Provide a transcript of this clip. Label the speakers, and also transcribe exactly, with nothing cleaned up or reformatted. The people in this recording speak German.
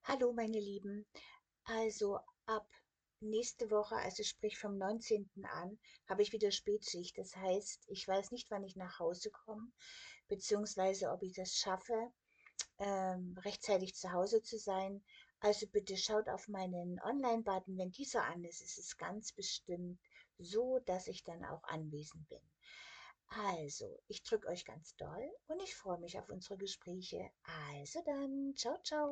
Speaker 1: Hallo, meine Lieben. Also ab nächste Woche, also sprich vom neunzehnten an, habe ich wieder Spätschicht. Das heißt, ich weiß nicht, wann ich nach Hause komme, beziehungsweise ob ich das schaffe, ähm, rechtzeitig zu Hause zu sein. Also bitte schaut auf meinen Online-Button. Wenn dieser an ist, ist es ganz bestimmt so, dass ich dann auch anwesend bin. Also, ich drücke euch ganz doll und ich freue mich auf unsere Gespräche. Also dann, ciao, ciao.